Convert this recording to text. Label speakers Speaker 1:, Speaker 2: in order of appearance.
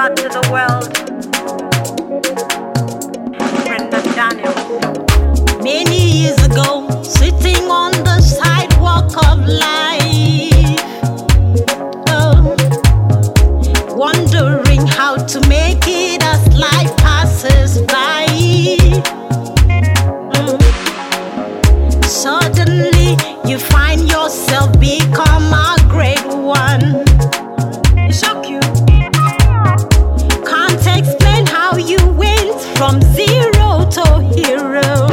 Speaker 1: out to the world. Brenda Daniel.
Speaker 2: Many years ago, sitting on the sidewalk of life, wondering how to make it as life passes by. Suddenly, you find yourself become a great one.
Speaker 1: It shock you.
Speaker 2: Can't explain how you went from zero to hero.